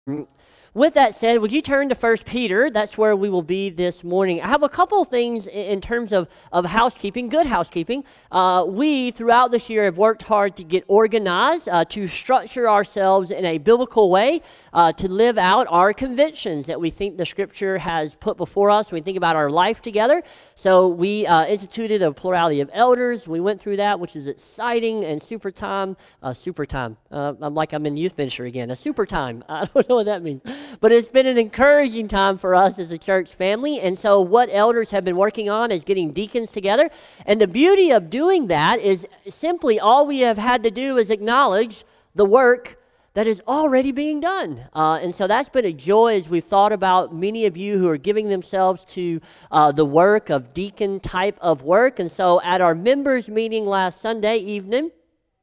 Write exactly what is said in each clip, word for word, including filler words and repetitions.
Mm. With that said, would you turn to First Peter? That's where we will be this morning. I have a couple of things i- in terms of, of housekeeping, good housekeeping. Uh, we, throughout this year, have worked hard to get organized, uh, to structure ourselves in a biblical way, uh, to live out our convictions that we think the Scripture has put before us when we think about our life together. So we uh, instituted a plurality of elders. We went through that, which is exciting and super time. Uh, super time. Uh, I'm like I'm in youth ministry again. A super time. I don't know what that means. But it's been an encouraging time for us as a church family. And so what elders have been working on is getting deacons together. And the beauty of doing that is simply all we have had to do is acknowledge the work that is already being done. Uh, and so that's been a joy as we've thought about many of you who are giving themselves to uh, the work of deacon type of work. And so at our members meeting last Sunday evening,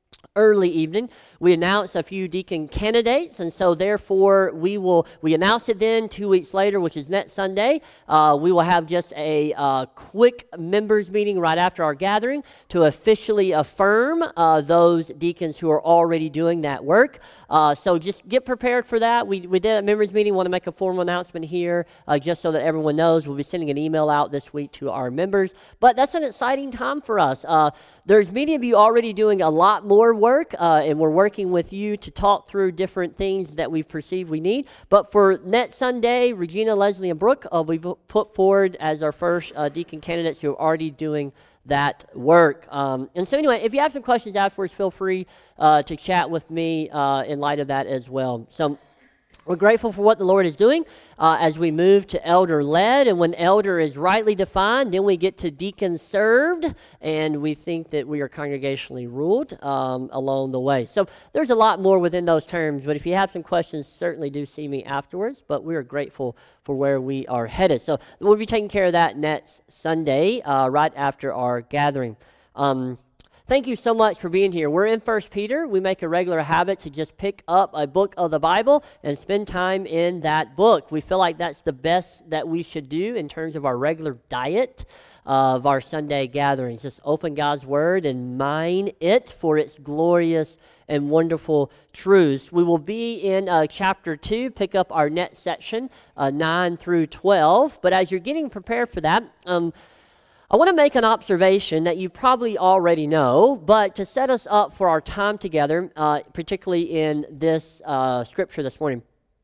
early evening, we announced a few deacon candidates, and so therefore we will we announced it then two weeks later, which is next Sunday. Uh, we will have just a uh, quick members meeting right after our gathering to officially affirm uh, those deacons who are already doing that work. Uh, so just get prepared for that. We we did a members meeting. Want to make a formal announcement here, uh, just so that everyone knows. We'll be sending an email out this week to our members. But that's an exciting time for us. Uh, there's many of you already doing a lot more work, uh, and we're working with you to talk through different things that we perceive we need. But for next Sunday, Regina, Leslie, and Brooke will be put forward as our first uh, deacon candidates who are already doing that work. Um, and so anyway, if you have some questions afterwards, feel free uh, to chat with me uh, in light of that as well. So we're grateful for what the Lord is doing uh, as we move to elder-led. And when elder is rightly defined, then we get to deacon-served, and we think that we are congregationally ruled um, along the way. So there's a lot more within those terms, but if you have some questions, certainly do see me afterwards. But we are grateful for where we are headed. So we'll be taking care of that next Sunday, uh, right after our gathering. Um, Thank you so much for being here. We're in First Peter. We make a regular habit to just pick up a book of the Bible and spend time in that book. We feel like that's the best that we should do in terms of our regular diet of our Sunday gatherings. Just open God's Word and mine it for its glorious and wonderful truths. We will be in uh, chapter two, pick up our next section, uh, nine through twelve. But as you're getting prepared for that, um, I want to make an observation that you probably already know, but to set us up for our time together, uh, particularly in this uh, scripture this morning,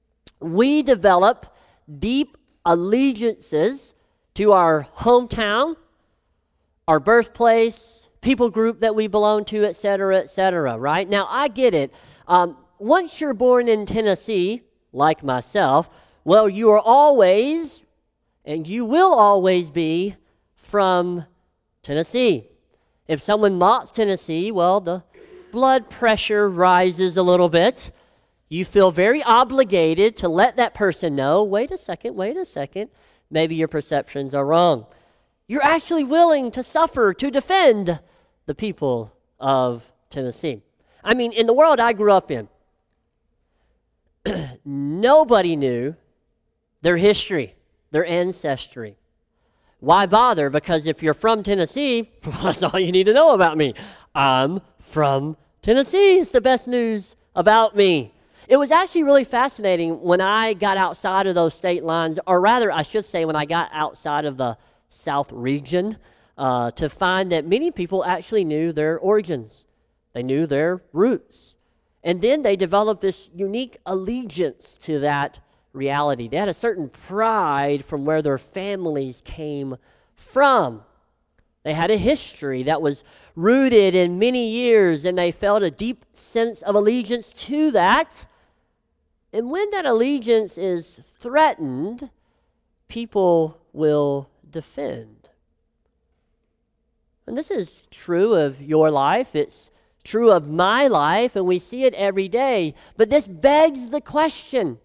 we develop deep allegiances to our hometown, our birthplace, people group that we belong to, et cetera, et cetera, right? Now, I get it. Um, once you're born in Tennessee, like myself, well, you are always, and you will always be, from Tennessee. If someone mocks Tennessee, well, the blood pressure rises a little bit. You feel very obligated to let that person know, wait a second, wait a second, maybe your perceptions are wrong. You're actually willing to suffer to defend the people of Tennessee. I mean, in the world I grew up in, nobody knew their history, their ancestry. Why bother? Because if you're from Tennessee, that's all you need to know about me. I'm from Tennessee. It's the best news about me. It was actually really fascinating when I got outside of those state lines, or rather, I should say, when I got outside of the South region, uh, to find that many people actually knew their origins. They knew their roots. And then they developed this unique allegiance to that reality. They had a certain pride from where their families came from. They had a history that was rooted in many years, and they felt a deep sense of allegiance to that. And when that allegiance is threatened, people will defend. And this is true of your life. It's true of my life, and we see it every day. But this begs the question,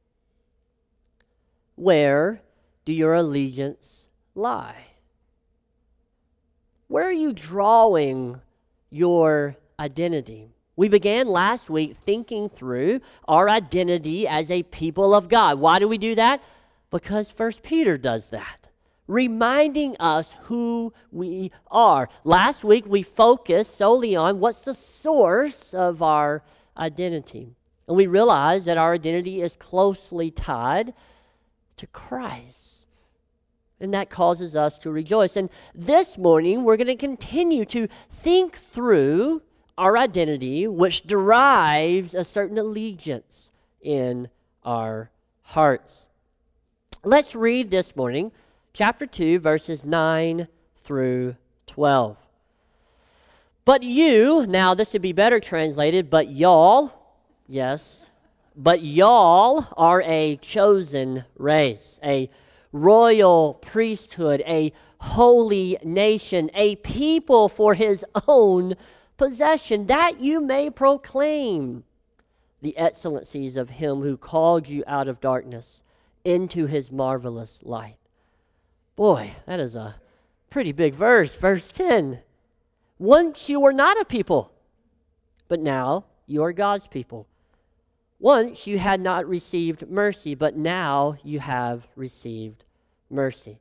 where do your allegiance lie? Where are you drawing your identity? We began last week thinking through our identity as a people of God. Why do we do that? Because First Peter does that, reminding us who we are. Last week we focused solely on what's the source of our identity. And we realize that our identity is closely tied to Christ. And that causes us to rejoice. And this morning, we're going to continue to think through our identity, which derives a certain allegiance in our hearts. Let's read this morning, chapter two, verses nine through twelve. But you, now this would be better translated, but y'all, yes, but y'all are a chosen race, a royal priesthood, a holy nation, a people for his own possession, that you may proclaim the excellencies of him who called you out of darkness into his marvelous light. Boy, that is a pretty big verse. Verse ten. Once you were not a people, but now you are God's people. Once you had not received mercy, but now you have received mercy.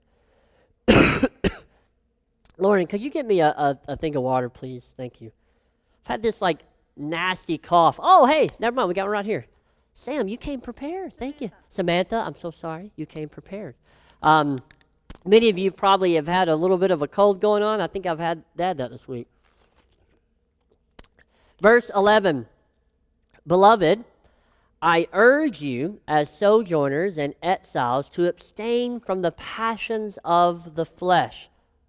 Lauren, could you get me a, a, a thing of water, please? Thank you. I've had this like nasty cough. Oh, hey, never mind. We got one right here. Sam, you came prepared. Thank you. Samantha, I'm so sorry. You came prepared. Um, many of you probably have had a little bit of a cold going on. I think I've had that this week. Verse eleven. Beloved, I urge you as sojourners and exiles to abstain from the passions of the flesh,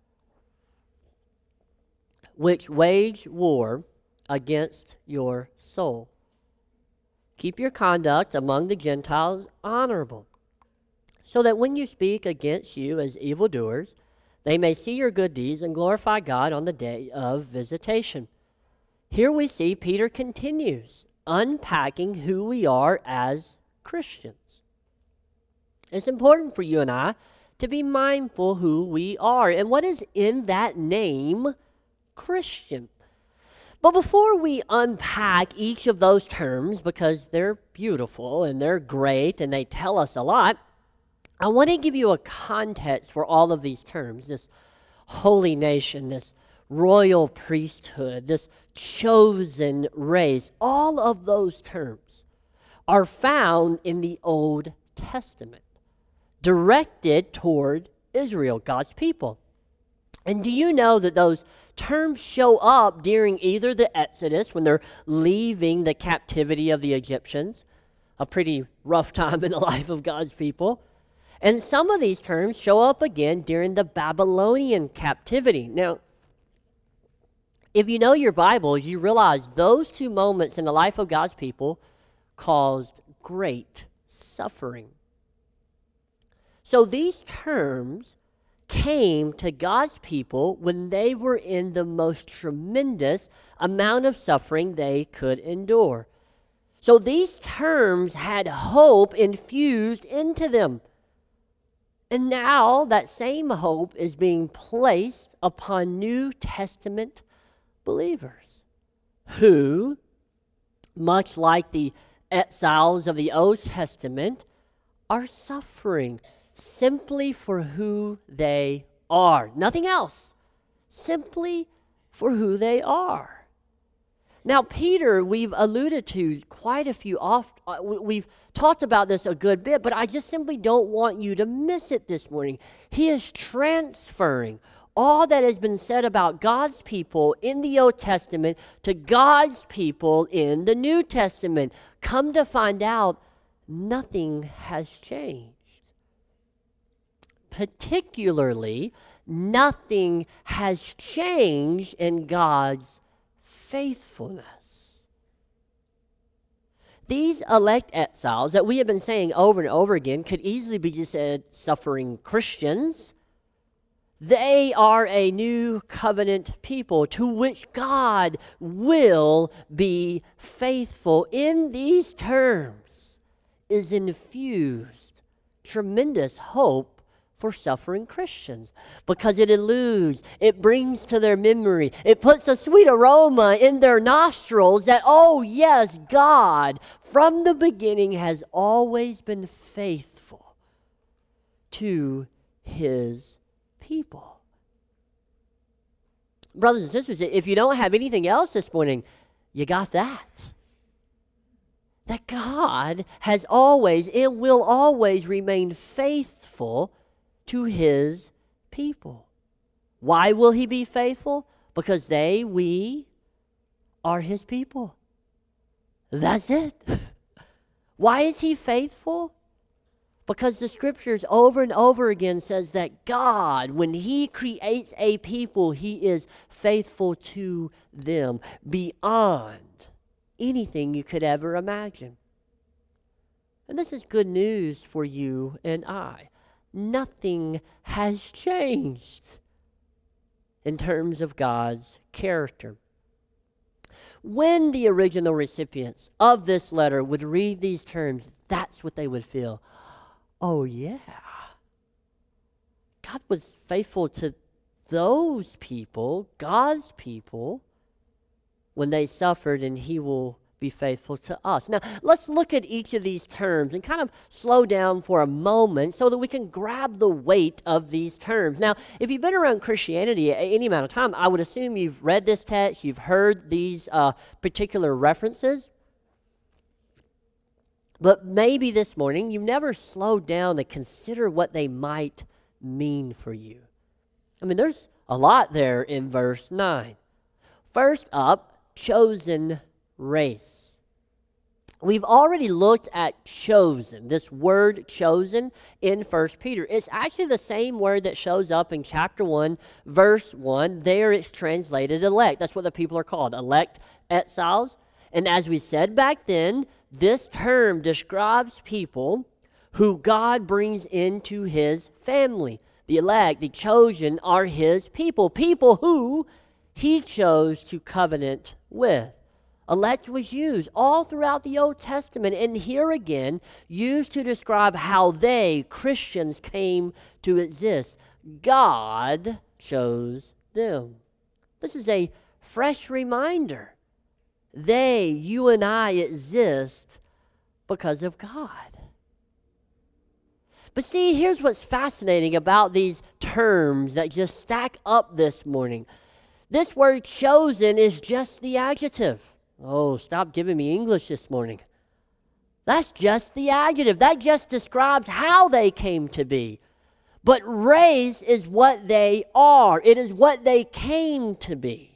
which wage war against your soul. Keep your conduct among the Gentiles honorable, so that when you speak against you as evildoers, they may see your good deeds and glorify God on the day of visitation. Here we see Peter continues unpacking who we are as Christians. It's important for you and I to be mindful who we are and what is in that name, Christian. But before we unpack each of those terms, because they're beautiful and they're great and they tell us a lot, I want to give you a context for all of these terms, this holy nation, this royal priesthood, this chosen race. All of those terms are found in the Old Testament, directed toward Israel, God's people. And do you know that those terms show up during either the Exodus, when they're leaving the captivity of the Egyptians, a pretty rough time in the life of God's people, and some of these terms show up again during the Babylonian captivity. Now, if you know your Bible, you realize those two moments in the life of God's people caused great suffering. So these terms came to God's people when they were in the most tremendous amount of suffering they could endure. So these terms had hope infused into them. And now that same hope is being placed upon New Testament believers who, much like the exiles of the Old Testament, are suffering simply for who they are. Nothing else. Simply for who they are. Now, Peter, we've alluded to quite a few off. Uh, we've talked about this a good bit, but I just simply don't want you to miss it this morning. He is transferring all that has been said about God's people in the Old Testament to God's people in the New Testament. Come to find out, nothing has changed. Particularly, nothing has changed in God's faithfulness. These elect exiles that we have been saying over and over again could easily be just said suffering Christians. They are a new covenant people to which God will be faithful. In these terms is infused tremendous hope for suffering Christians, because it eludes, it brings to their memory, it puts a sweet aroma in their nostrils that, oh yes, God from the beginning has always been faithful to his people. Brothers and sisters, if you don't have anything else this morning, you got that. that God has always and will always remain faithful to his people. Why will he be faithful? Because they, we, are his people. That's it. Why is he faithful? Because the scriptures over and over again says that God, when he creates a people, he is faithful to them beyond anything you could ever imagine. And this is good news for you and I. Nothing has changed in terms of God's character. When the original recipients of this letter would read these terms, that's what they would feel. Oh, yeah. God was faithful to those people, God's people, when they suffered, and he will be faithful to us. Now, let's look at each of these terms and kind of slow down for a moment so that we can grab the weight of these terms. Now, if you've been around Christianity any amount of time, I would assume you've read this text, you've heard these uh, particular references. But maybe this morning you've never slowed down to consider what they might mean for you. I mean, there's a lot there in verse nine. First up, chosen race. We've already looked at chosen, this word chosen in First Peter. It's actually the same word that shows up in chapter one, verse one. There it's translated elect. That's what the people are called, elect exiles. And as we said back then, this term describes people who God brings into his family. The elect, the chosen, are his people, people who he chose to covenant with. Elect was used all throughout the Old Testament, and here again, used to describe how they, Christians, came to exist. God chose them. This is a fresh reminder. They, you and I, exist because of God. But see, here's what's fascinating about these terms that just stack up this morning. This word chosen is just the adjective. Oh, stop giving me English this morning. That's just the adjective. That just describes how they came to be. But race is what they are. It is what they came to be.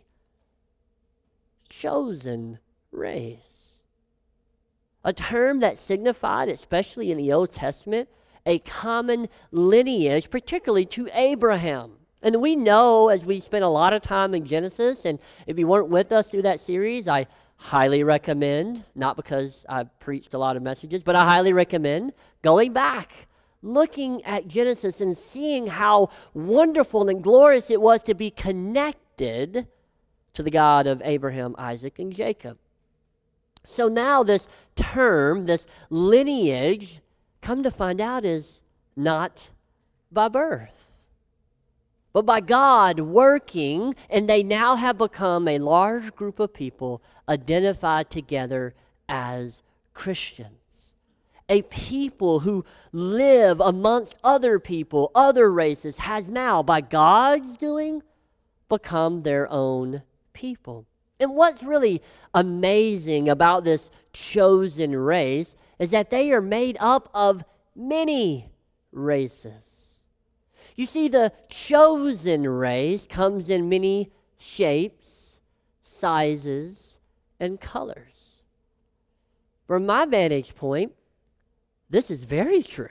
Chosen race. A term that signified, especially in the Old Testament, a common lineage, particularly to Abraham. And we know, as we spent a lot of time in Genesis, and if you weren't with us through that series, I highly recommend, not because I preached a lot of messages, but I highly recommend going back, looking at Genesis and seeing how wonderful and glorious it was to be connected to the God of Abraham, Isaac, and Jacob. So now this term, this lineage, come to find out, is not by birth, but by God working, and they now have become a large group of people identified together as Christians. A people who live amongst other people, other races, has now, by God's doing, become their own people. And what's really amazing about this chosen race is that they are made up of many races. You see, the chosen race comes in many shapes, sizes, and colors. From my vantage point, this is very true.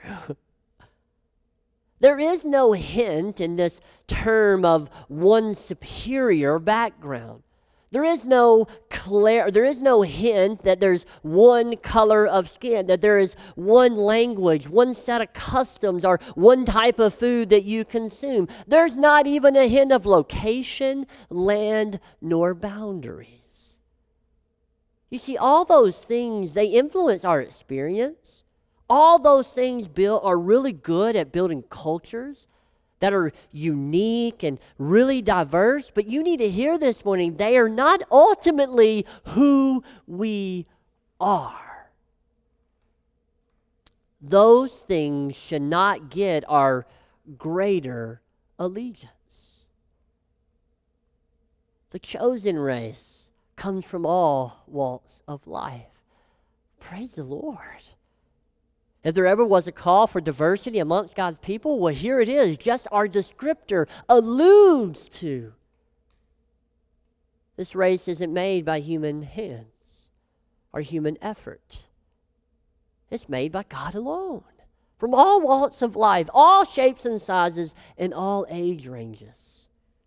There is no hint in this term of one superior background. There is no clear, there is no hint that there's one color of skin, that there is one language, one set of customs, or one type of food that you consume. There's not even a hint of location, land, nor boundaries. You see, all those things, they influence our experience. All those things build, are really good at building cultures that are unique and really diverse. But you need to hear this morning, they are not ultimately who we are. Those things should not get our greater allegiance. The chosen race comes from all walks of life. Praise the Lord. If there ever was a call for diversity amongst God's people, well, here it is, just our descriptor alludes to. This race isn't made by human hands or human effort. It's made by God alone. From all walks of life, all shapes and sizes, and all age ranges.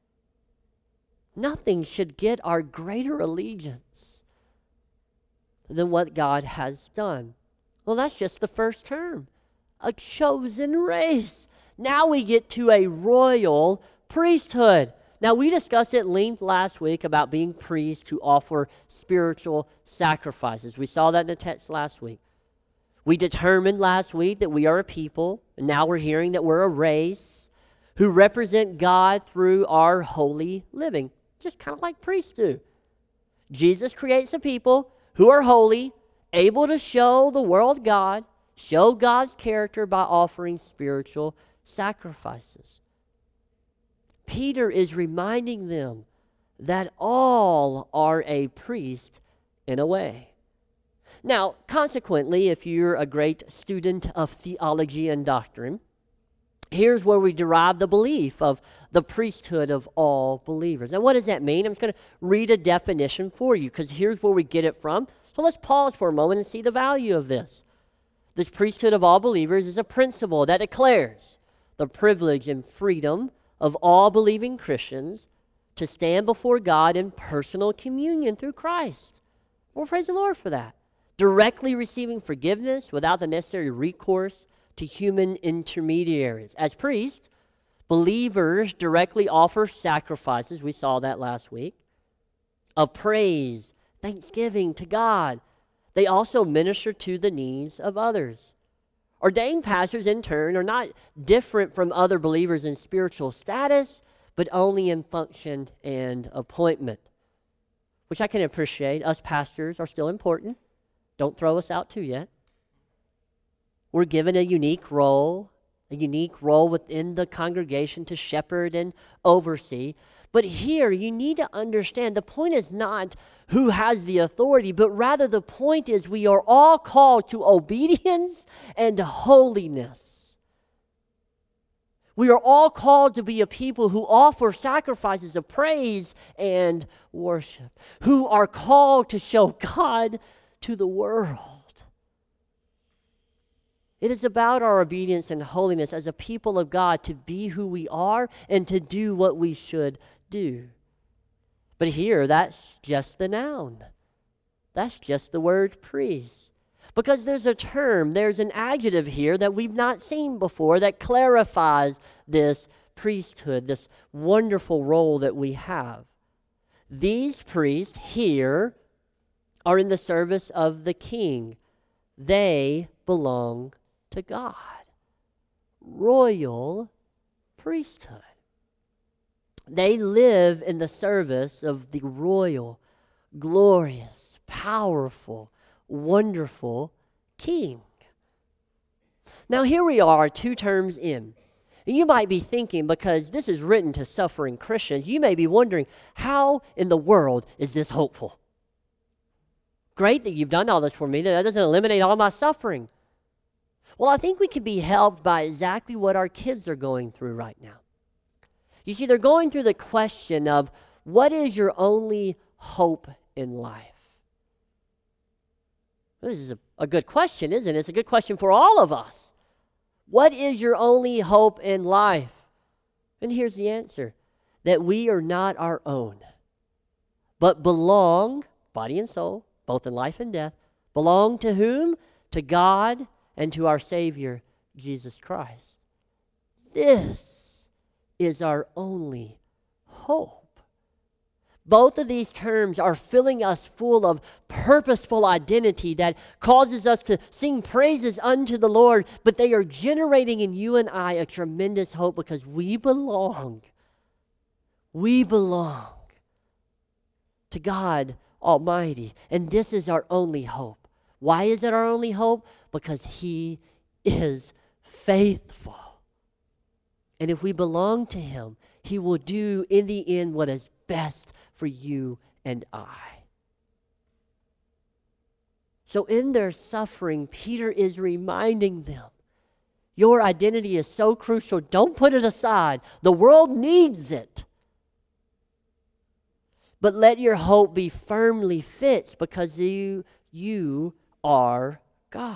Nothing should get our greater allegiance than what God has done. Well, that's just the first term. A chosen race. Now we get to a royal priesthood. Now, we discussed at length last week about being priests who offer spiritual sacrifices. We saw that in the text last week. We determined last week that we are a people, and now we're hearing that we're a race who represent God through our holy living, just kind of like priests do. Jesus creates a people who are holy, able to show the world God, show God's character by offering spiritual sacrifices. Peter is reminding them that all are a priest in a way. Now, consequently, if you're a great student of theology and doctrine, here's where we derive the belief of the priesthood of all believers. And what does that mean? I'm just going to read a definition for you because here's where we get it from. So let's pause for a moment and see the value of this. This priesthood of all believers is a principle that declares the privilege and freedom of all believing Christians to stand before God in personal communion through Christ. Well, praise the Lord for that. Directly receiving forgiveness without the necessary recourse to human intermediaries. As priests, believers directly offer sacrifices, we saw that last week, of praise, thanksgiving to God. They also minister to the needs of others. Ordained pastors, in turn, are not different from other believers in spiritual status, but only in function and appointment, which I can appreciate. Us pastors are still important. Don't throw us out too yet. We're given a unique role, a unique role within the congregation to shepherd and oversee. But here, you need to understand the point is not who has the authority, but rather the point is we are all called to obedience and holiness. We are all called to be a people who offer sacrifices of praise and worship, who are called to show God to the world. It is about our obedience and holiness as a people of God to be who we are and to do what we should do. But here, that's just the noun. That's just the word priest. Because there's a term, there's an adjective here that we've not seen before that clarifies this priesthood, this wonderful role that we have. These priests here are in the service of the king. They belong to God. Royal priesthood. They live in the service of the royal, glorious, powerful, wonderful king. Now here we are, two terms in. And you might be thinking, because this is written to suffering Christians, you may be wondering, how in the world is this hopeful? Great that you've done all this for me. That doesn't eliminate all my suffering. Well, I think we can be helped by exactly what our kids are going through right now. You see, they're going through the question of, what is your only hope in life? This is a, a good question, isn't it? It's a good question for all of us. What is your only hope in life? And here's the answer. That we are not our own, but belong, body and soul, both in life and death, belong to whom? To God and to our Savior, Jesus Christ. This is our only hope. Both of these terms are filling us full of purposeful identity that causes us to sing praises unto the Lord, but they are generating in you and I a tremendous hope because we belong. We belong to God Almighty, and this is our only hope. Why is it our only hope? Because He is faithful. And if we belong to Him, He will do in the end what is best for you and I. So in their suffering, Peter is reminding them, your identity is so crucial. Don't put it aside. The world needs it. But let your hope be firmly fixed because you, you are God's.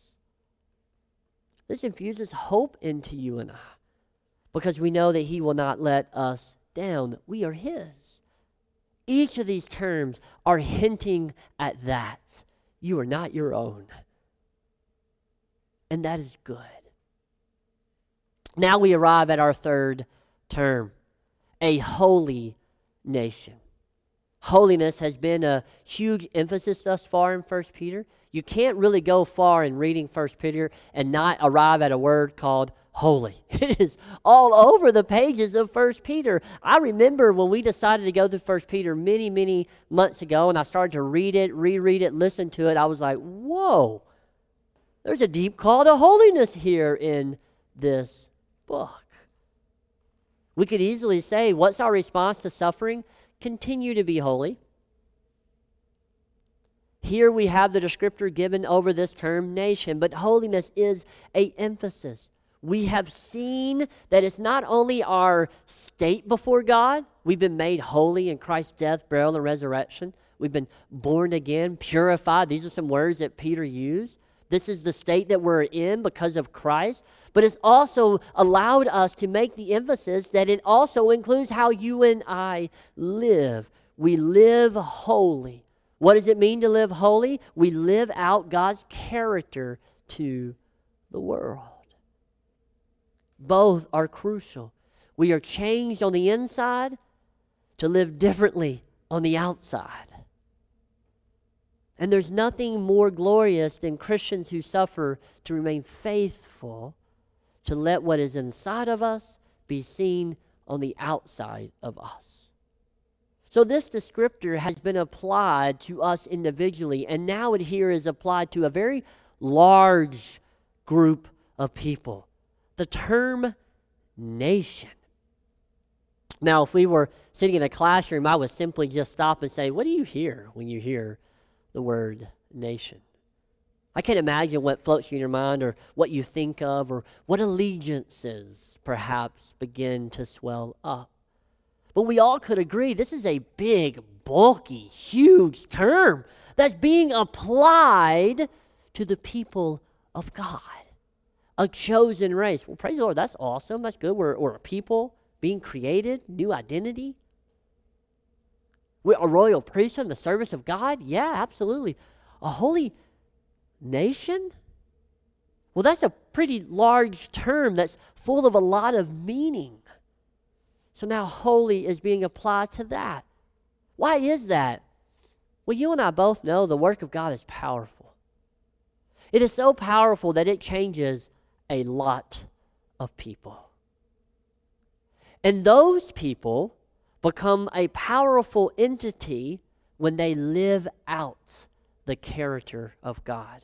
This infuses hope into you and I because we know that He will not let us down. We are His. Each of these terms are hinting at that. You are not your own. And that is good. Now we arrive at our third term, a holy nation. Holiness has been a huge emphasis thus far in First Peter. You can't really go far in reading First Peter and not arrive at a word called holy. It is all over the pages of First Peter. I remember when we decided to go through First Peter many, many months ago, and I started to read it, reread it, listen to it, I was like, whoa, there's a deep call to holiness here in this book. We could easily say, what's our response to suffering? Continue to be holy. Here we have the descriptor given over this term nation, but holiness is an emphasis. We have seen that it's not only our state before God, we've been made holy in Christ's death, burial, and resurrection. We've been born again, purified. These are some words that Peter used. This is the state that we're in because of Christ. But it's also allowed us to make the emphasis that it also includes how you and I live. We live holy. What does it mean to live holy? We live out God's character to the world. Both are crucial. We are changed on the inside to live differently on the outside. And there's nothing more glorious than Christians who suffer to remain faithful to let what is inside of us be seen on the outside of us. So this descriptor has been applied to us individually, and now it here is applied to a very large group of people. The term nation. Now, if we were sitting in a classroom, I would simply just stop and say, what do you hear when you hear the word nation? I can't imagine what floats through your mind or what you think of or what allegiances perhaps begin to swell up. But we all could agree this is a big, bulky, huge term that's being applied to the people of God, a chosen race. Well, praise the Lord, that's awesome. That's good. We're, we're a people being created, new identity. We're a royal priesthood in the service of God? Yeah, absolutely. A holy nation? Well, that's a pretty large term that's full of a lot of meaning. So now holy is being applied to that. Why is that? Well, you and I both know the work of God is powerful. It is so powerful that it changes a lot of people. And those people become a powerful entity when they live out the character of God.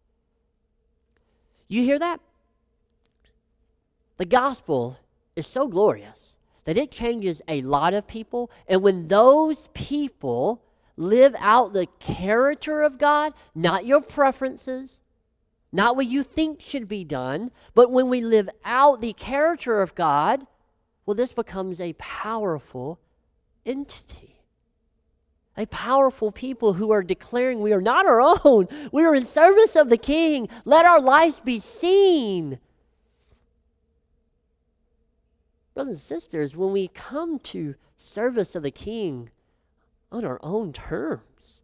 You hear that? The gospel is so glorious that it changes a lot of people. And when those people live out the character of God, not your preferences, not what you think should be done, but when we live out the character of God, well, this becomes a powerful entity. A powerful people who are declaring we are not our own. We are in service of the King. Let our lives be seen. Brothers and sisters, when we come to service of the King on our own terms,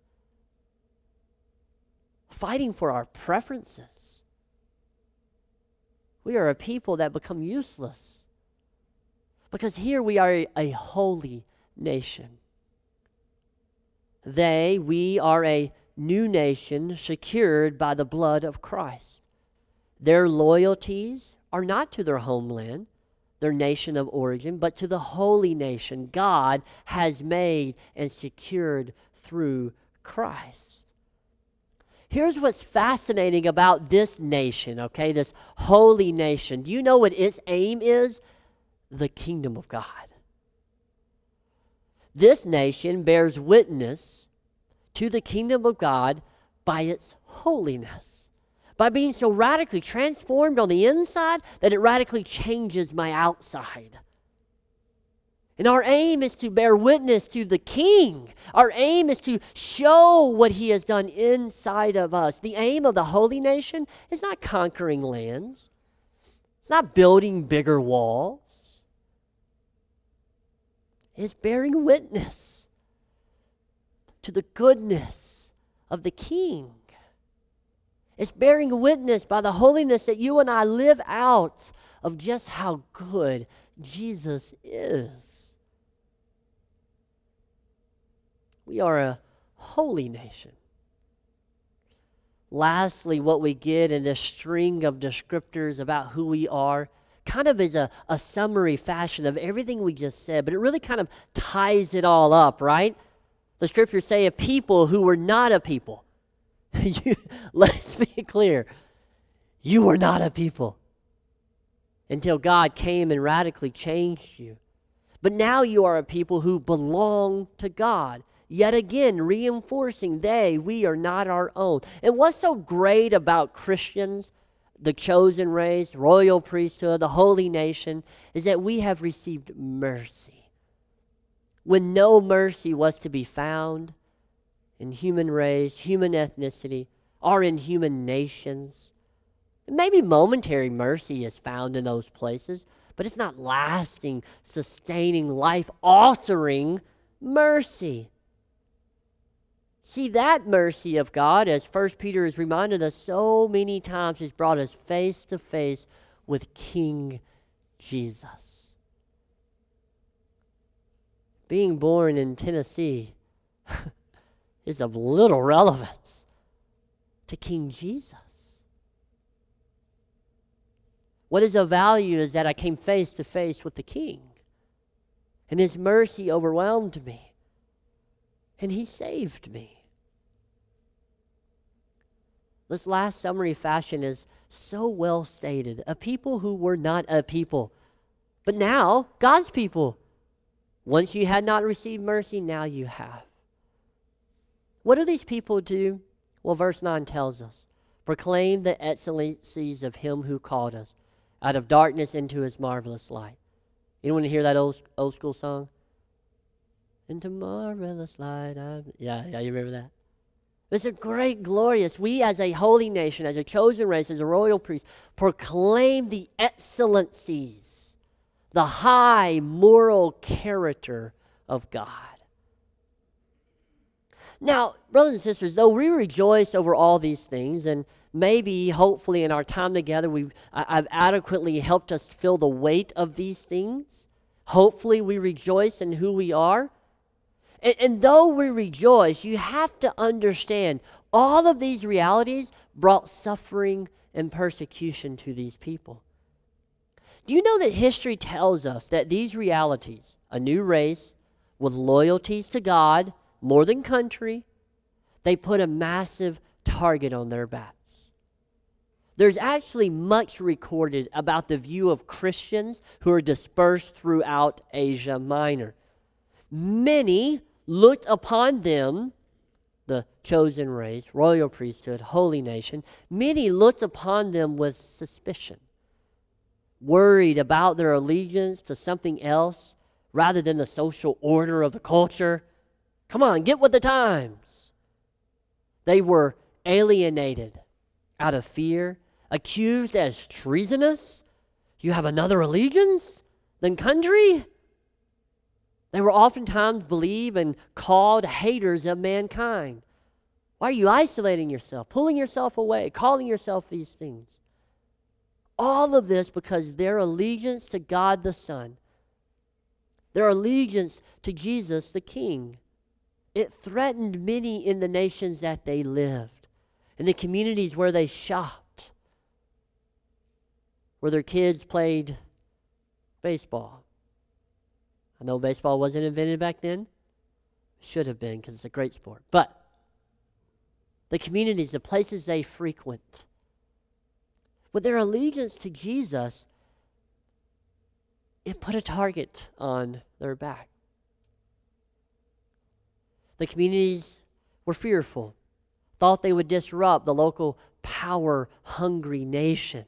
fighting for our preferences, we are a people that become useless. Because here we are a, a holy nation. They, we are a new nation secured by the blood of Christ. Their loyalties are not to their homeland, their nation of origin, but to the holy nation God has made and secured through Christ. Here's what's fascinating about this nation, okay, this holy nation. Do you know what its aim is? The kingdom of God. This nation bears witness to the kingdom of God by its holiness. By being so radically transformed on the inside that it radically changes my outside. And our aim is to bear witness to the King. Our aim is to show what he has done inside of us. The aim of the holy nation is not conquering lands. It's not building bigger walls. It's bearing witness to the goodness of the King. It's bearing witness by the holiness that you and I live out of just how good Jesus is. We are a holy nation. Lastly, what we get in this string of descriptors about who we are kind of is a, a summary fashion of everything we just said, but it really kind of ties it all up, right? The scriptures say a people who were not a people. you, let's be clear. You were not a people until God came and radically changed you. But now you are a people who belong to God. Yet again, reinforcing they, we are not our own. And what's so great about Christians, the chosen race, royal priesthood, the holy nation, is that we have received mercy. When no mercy was to be found in human race, human ethnicity, or in human nations. Maybe momentary mercy is found in those places, but it's not lasting, sustaining, life-altering mercy. See, that mercy of God, as First Peter has reminded us so many times, has brought us face to face with King Jesus. Being born in Tennessee is of little relevance to King Jesus. What is of value is that I came face to face with the King, and his mercy overwhelmed me, and he saved me. This last summary fashion is so well stated. A people who were not a people, but now God's people. Once you had not received mercy, now you have. What do these people do? Well, verse nine tells us, proclaim the excellencies of him who called us out of darkness into his marvelous light. You want to hear that old, old school song? Into marvelous light. I'm... Yeah, yeah, you remember that? It's a great, glorious, we as a holy nation, as a chosen race, as a royal priest, proclaim the excellencies, the high moral character of God. Now, brothers and sisters, though we rejoice over all these things, and maybe, hopefully, in our time together, we've I've adequately helped us feel the weight of these things. Hopefully, we rejoice in who we are. And, and though we rejoice, you have to understand all of these realities brought suffering and persecution to these people. Do you know that history tells us that these realities, a new race with loyalties to God, more than country, they put a massive target on their backs. There's actually much recorded about the view of Christians who are dispersed throughout Asia Minor. Many looked upon them, the chosen race, royal priesthood, holy nation, many looked upon them with suspicion, worried about their allegiance to something else rather than the social order of the culture. Come on, get with the times. They were alienated out of fear, accused as treasonous. You have another allegiance than country? They were oftentimes believed and called haters of mankind. Why are you isolating yourself, pulling yourself away, calling yourself these things? All of this because their allegiance to God the Son, their allegiance to Jesus the King, it threatened many in the nations that they lived, in the communities where they shopped, where their kids played baseball. I know baseball wasn't invented back then. Should have been, because it's a great sport. But the communities, the places they frequent, with their allegiance to Jesus, it put a target on their back. The communities were fearful. thought they would disrupt the local power-hungry nation.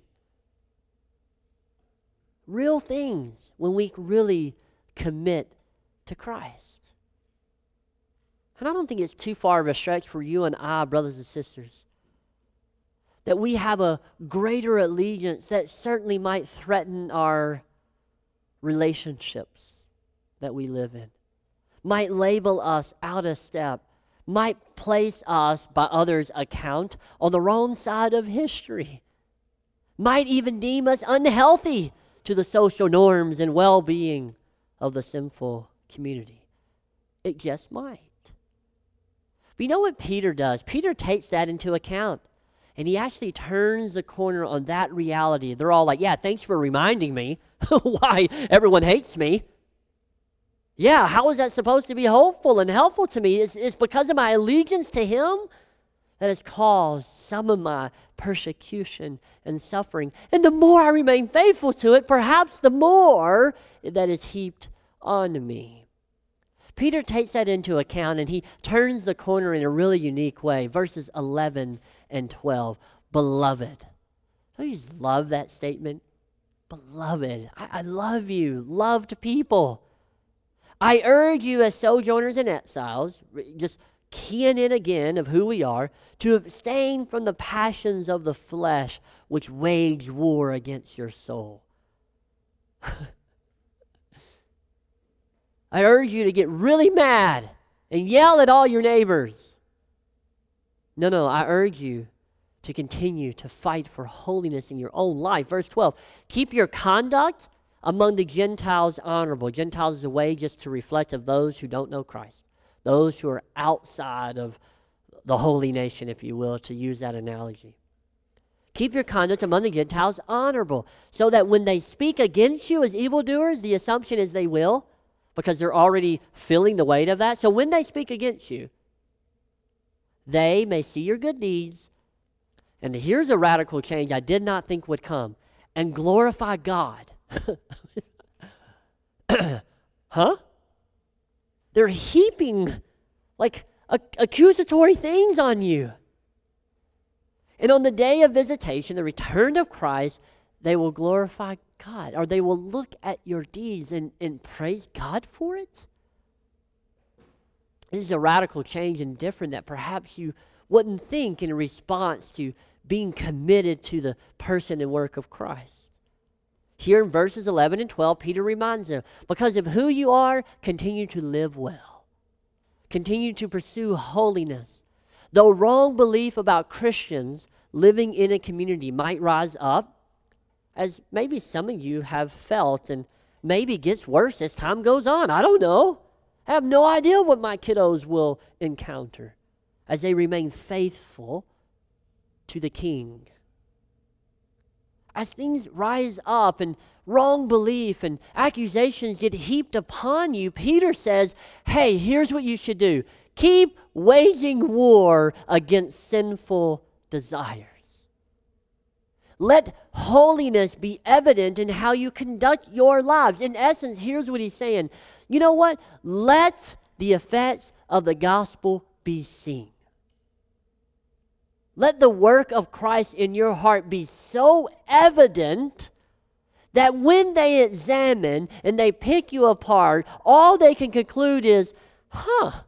Real things when we really commit to Christ. And I don't think it's too far of a stretch for you and I, brothers and sisters, that we have a greater allegiance that certainly might threaten our relationships that we live in, might label us out of step, might place us by others' account on the wrong side of history, might even deem us unhealthy to the social norms and well-being of the sinful community. It just might. But you know what Peter does? Peter takes that into account, and he actually turns the corner on that reality. They're all like, yeah, thanks for reminding me why everyone hates me. Yeah, how is that supposed to be hopeful and helpful to me? It's, it's because of my allegiance to him that has caused some of my persecution and suffering. And the more I remain faithful to it, perhaps the more that is heaped on me. Peter takes that into account, and he turns the corner in a really unique way. Verses eleven and twelve. Beloved. Don't you just love that statement? Beloved. I, I love you. Loved people. I urge you as sojourners and exiles, just keying in again of who we are, to abstain from the passions of the flesh which wage war against your soul. I urge you to get really mad and yell at all your neighbors. No, no, I urge you to continue to fight for holiness in your own life. Verse twelve, keep your conduct among the Gentiles honorable. Gentiles is a way just to reflect of those who don't know Christ, those who are outside of the holy nation, if you will, to use that analogy. Keep your conduct among the Gentiles honorable, so that when they speak against you as evildoers, the assumption is they will, because they're already feeling the weight of that. So when they speak against you, they may see your good deeds, and here's a radical change I did not think would come, and glorify God. Huh? They're heaping like a- accusatory things on you. And on the day of visitation, the return of Christ, they will glorify God, or they will look at your deeds and, and praise God for it. This is a radical change and different that perhaps you wouldn't think in response to being committed to the person and work of Christ. Here in verses eleven and twelve, Peter reminds them, because of who you are, continue to live well. Continue to pursue holiness. Though wrong belief about Christians living in a community might rise up, as maybe some of you have felt, and maybe gets worse as time goes on. I don't know. I have no idea what my kiddos will encounter as they remain faithful to the King. As things rise up and wrong belief and accusations get heaped upon you, Peter says, hey, here's what you should do. Keep waging war against sinful desires. Let holiness be evident in how you conduct your lives. In essence, here's what he's saying. You know what? Let the effects of the gospel be seen. Let the work of Christ in your heart be so evident that when they examine and they pick you apart, all they can conclude is, huh,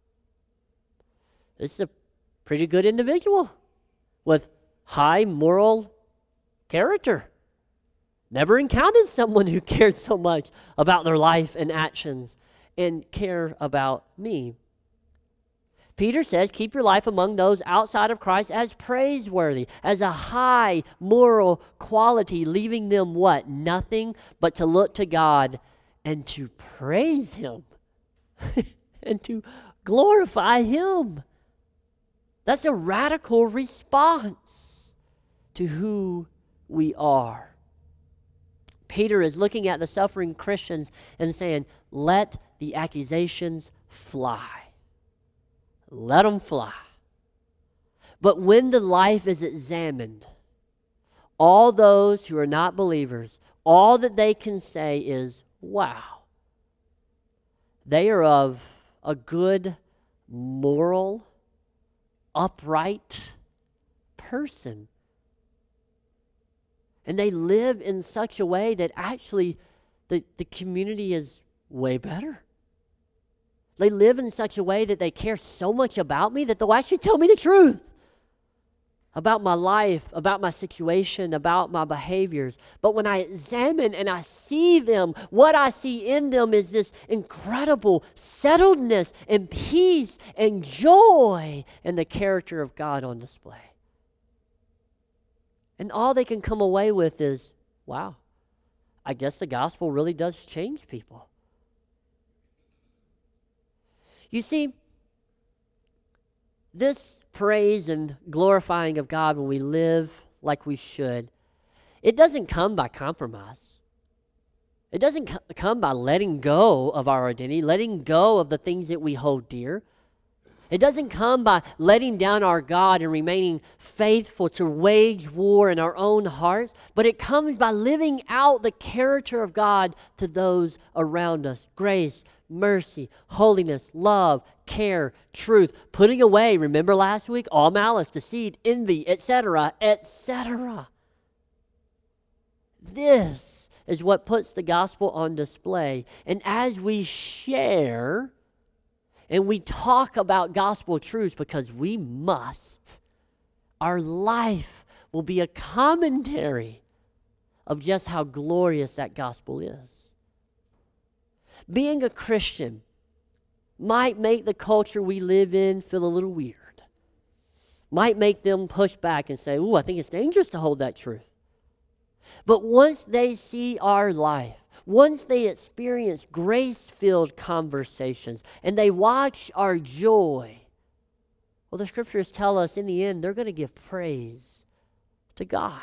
this is a pretty good individual with high moral character. Never encountered someone who cares so much about their life and actions and care about me. Peter says, keep your life among those outside of Christ as praiseworthy, as a high moral quality, leaving them what? Nothing but to look to God and to praise Him and to glorify Him. That's a radical response to who we are. Peter is looking at the suffering Christians and saying, let the accusations fly. Let them fly. But when the life is examined, all those who are not believers, all that they can say is, wow, they are of a good moral, upright person. And they live in such a way that actually the, the community is way better. They live in such a way that they care so much about me that they'll actually tell me the truth about my life, about my situation, about my behaviors. But when I examine and I see them, what I see in them is this incredible settledness and peace and joy and the character of God on display. And all they can come away with is, wow, I guess the gospel really does change people. You see, this praise and glorifying of God when we live like we should, it doesn't come by compromise. It doesn't co- come by letting go of our identity, letting go of the things that we hold dear. It doesn't come by letting down our God and remaining faithful to wage war in our own hearts, but it comes by living out the character of God to those around us. Grace, mercy, holiness, love, care, truth, putting away, remember last week, all malice, deceit, envy, et cetera, et cetera. This is what puts the gospel on display. And as we share and we talk about gospel truths, because we must, our life will be a commentary of just how glorious that gospel is. Being a Christian might make the culture we live in feel a little weird. Might make them push back and say, ooh, I think it's dangerous to hold that truth. But once they see our life, once they experience grace-filled conversations and they watch our joy, well, the scriptures tell us in the end they're going to give praise to God.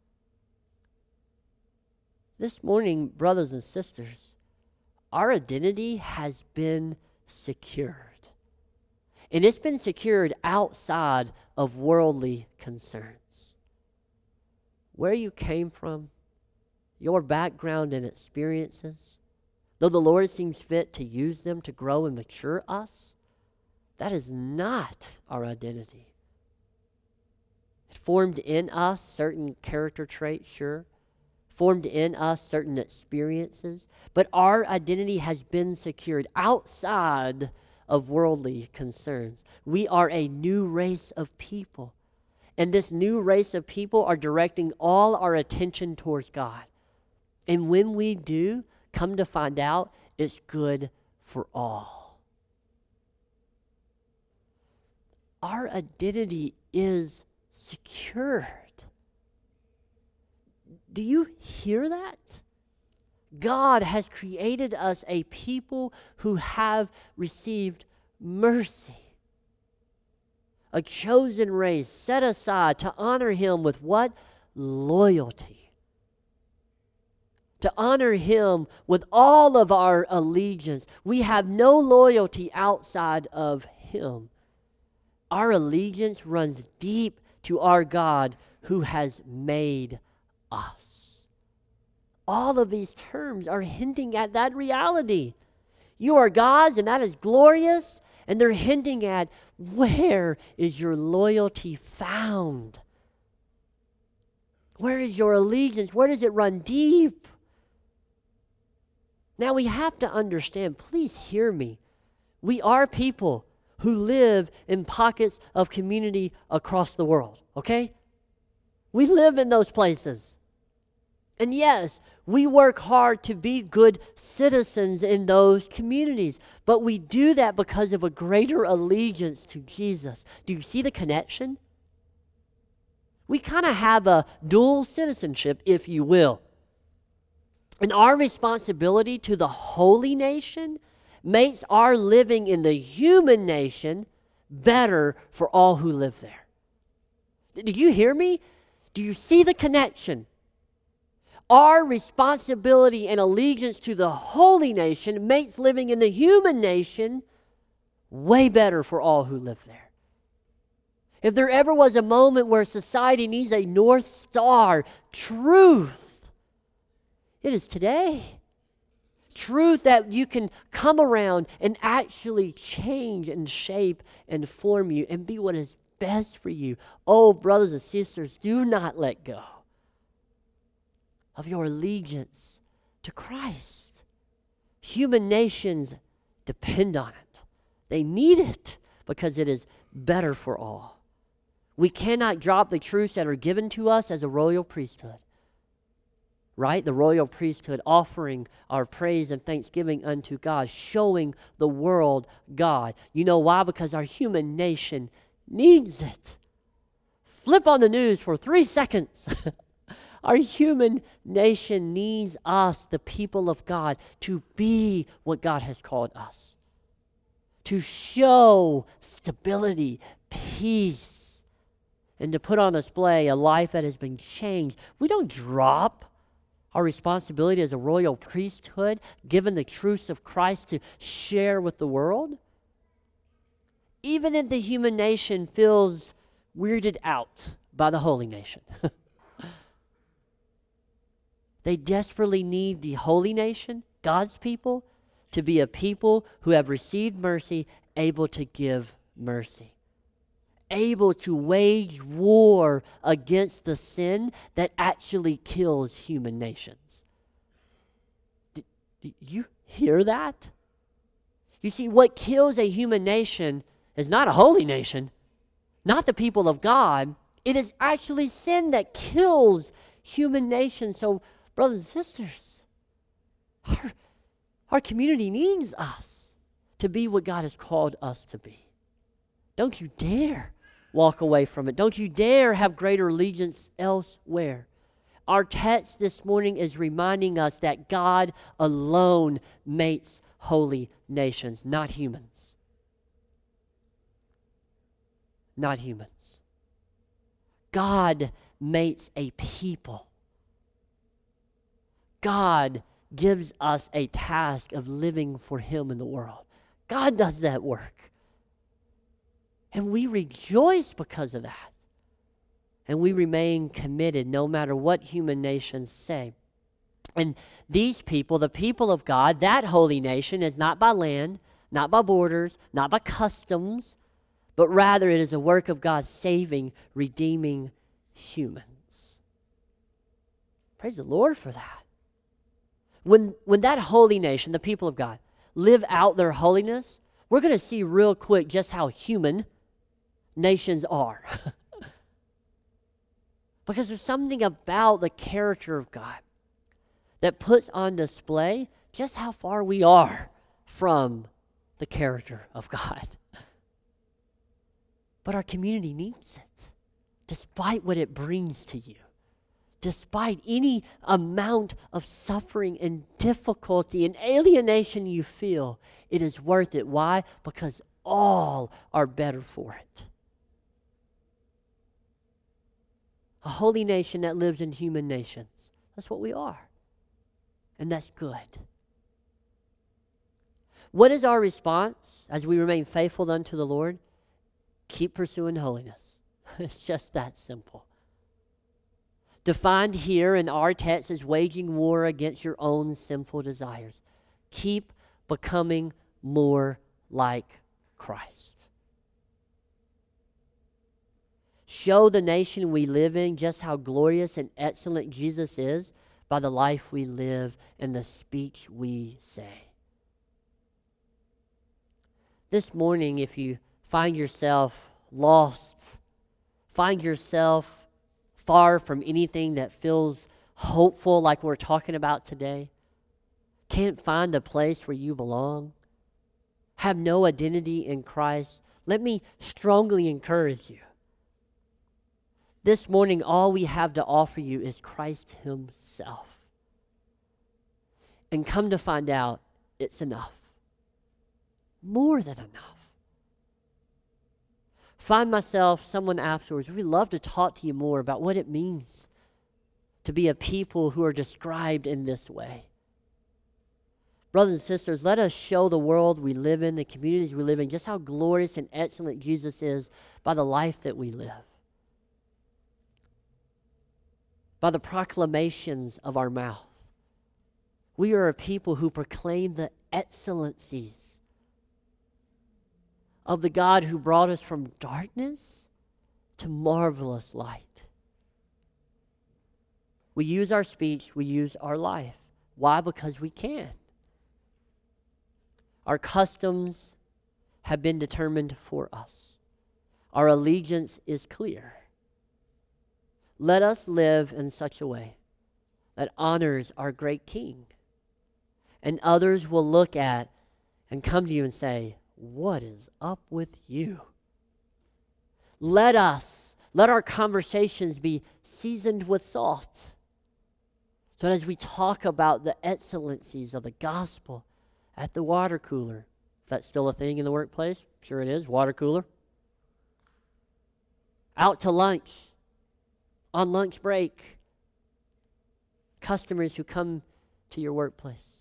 This morning, brothers and sisters, our identity has been secured. And it's been secured outside of worldly concerns. Where you came from, your background and experiences, though the Lord seems fit to use them to grow and mature us, that is not our identity. It formed in us certain character traits, sure, formed in us certain experiences, but our identity has been secured outside of worldly concerns. We are a new race of people, and this new race of people are directing all our attention towards God. And when we do, come to find out, it's good for all. Our identity is secured. Do you hear that? God has created us a people who have received mercy. A chosen race set aside to honor Him with what? Loyalty. To honor Him with all of our allegiance. We have no loyalty outside of Him. Our allegiance runs deep to our God who has made us. All of these terms are hinting at that reality. You are God's, and that is glorious, and they're hinting at, where is your loyalty found? Where is your allegiance? Where does it run deep? Now we have to understand, please hear me. We are people who live in pockets of community across the world, okay? We live in those places. And yes, we work hard to be good citizens in those communities, but we do that because of a greater allegiance to Jesus. Do you see the connection? We kind of have a dual citizenship, if you will. And our responsibility to the holy nation makes our living in the human nation better for all who live there. Did you hear me? Do you see the connection? Our responsibility and allegiance to the holy nation makes living in the human nation way better for all who live there. If there ever was a moment where society needs a North Star, truth, it is today. Truth that you can come around and actually change and shape and form you and be what is best for you. Oh, brothers and sisters, do not let go of your allegiance to Christ. Human nations depend on it. They need it because it is better for all. We cannot drop the truths that are given to us as a royal priesthood. Right? The royal priesthood offering our praise and thanksgiving unto God, showing the world God. You know why? Because our human nation needs it. Flip on the news for three seconds. Our human nation needs us, the people of God, to be what God has called us. To show stability, peace, and to put on display a life that has been changed. We don't drop our responsibility as a royal priesthood, given the truths of Christ to share with the world. Even if the human nation feels weirded out by the holy nation. They desperately need the holy nation, God's people, to be a people who have received mercy, able to give mercy. Able to wage war against the sin that actually kills human nations. Did, did you hear that? You see, what kills a human nation is not a holy nation, not the people of God. It is actually sin that kills human nations. So, brothers and sisters, our, our community needs us to be what God has called us to be. Don't you dare walk away from it. Don't you dare have greater allegiance elsewhere. Our text this morning is reminding us that God alone makes holy nations, not humans. Not humans. God makes a people. God gives us a task of living for Him in the world. God does that work. And we rejoice because of that. And we remain committed no matter what human nations say. And these people, the people of God, that holy nation, is not by land, not by borders, not by customs, but rather it is a work of God saving, redeeming humans. Praise the Lord for that. When, when that holy nation, the people of God, live out their holiness, we're going to see real quick just how human nations are. Because there's something about the character of God that puts on display just how far we are from the character of God. But our community needs it, despite what it brings to you. Despite any amount of suffering and difficulty and alienation you feel, it is worth it. Why? Because all are better for it. A holy nation that lives in human nations. That's what we are. And that's good. What is our response as we remain faithful unto the Lord? Keep pursuing holiness. It's just that simple. Defined here in our text as waging war against your own sinful desires. Keep becoming more like Christ. Show the nation we live in just how glorious and excellent Jesus is by the life we live and the speech we say. This morning, if you find yourself lost, find yourself far from anything that feels hopeful like we're talking about today, can't find a place where you belong, have no identity in Christ, let me strongly encourage you. This morning, all we have to offer you is Christ Himself. And come to find out, it's enough. More than enough. Find myself, someone afterwards, we'd love to talk to you more about what it means to be a people who are described in this way. Brothers and sisters, let us show the world we live in, the communities we live in, just how glorious and excellent Jesus is by the life that we live. By the proclamations of our mouth. We are a people who proclaim the excellencies of the God who brought us from darkness to marvelous light. We use our speech, we use our life. Why? Because we can. Our customs have been determined for us. Our allegiance is clear. Let us live in such a way that honors our great King. And others will look at and come to you and say, what is up with you? Let us, let our conversations be seasoned with salt. So as we talk about the excellencies of the gospel at the water cooler, if that's still a thing in the workplace, sure it is, water cooler. Out to lunch, on lunch break, customers who come to your workplace.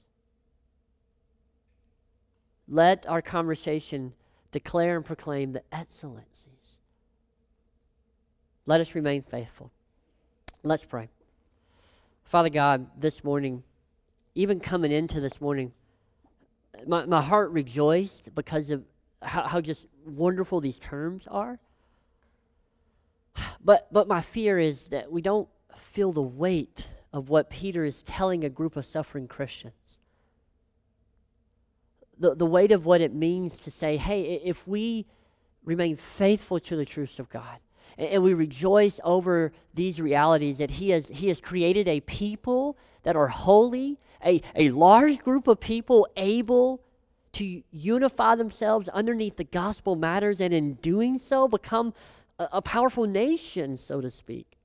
Let our conversation declare and proclaim the excellencies. Let us remain faithful. Let's pray. Father God, this morning, even coming into this morning, my, my heart rejoiced because of how, how just wonderful these terms are. But but my fear is that we don't feel the weight of what Peter is telling a group of suffering Christians. The, the weight of what it means to say, hey, if we remain faithful to the truths of God, and, and we rejoice over these realities that he has, he has created a people that are holy, a, a large group of people able to unify themselves underneath the gospel matters, and in doing so become a, a powerful nation, so to speak,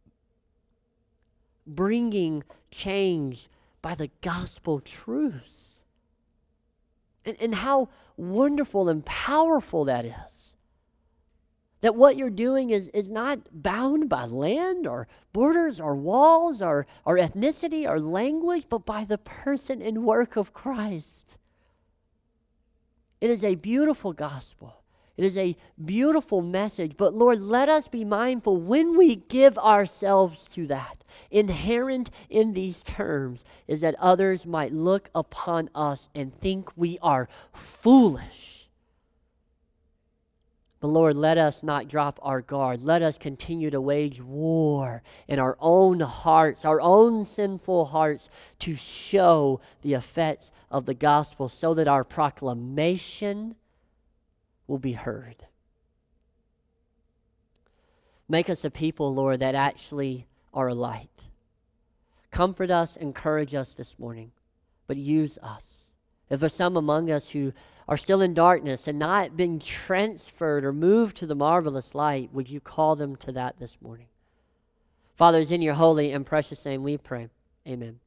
bringing change by the gospel truths. And, and how wonderful and powerful that is. That what you're doing is, is not bound by land or borders or walls or, or ethnicity or language, but by the person and work of Christ. It is a beautiful gospel. It is a beautiful message. But Lord, let us be mindful when we give ourselves to that. Inherent in these terms is that others might look upon us and think we are foolish. But Lord, let us not drop our guard. Let us continue to wage war in our own hearts, our own sinful hearts, to show the effects of the gospel so that our proclamation will be heard. Make us a people, Lord, that actually are a light. Comfort us, encourage us this morning, but use us. If there's some among us who are still in darkness and not been transferred or moved to the marvelous light, would you call them to that this morning? Father, it's in your holy and precious name we pray. Amen.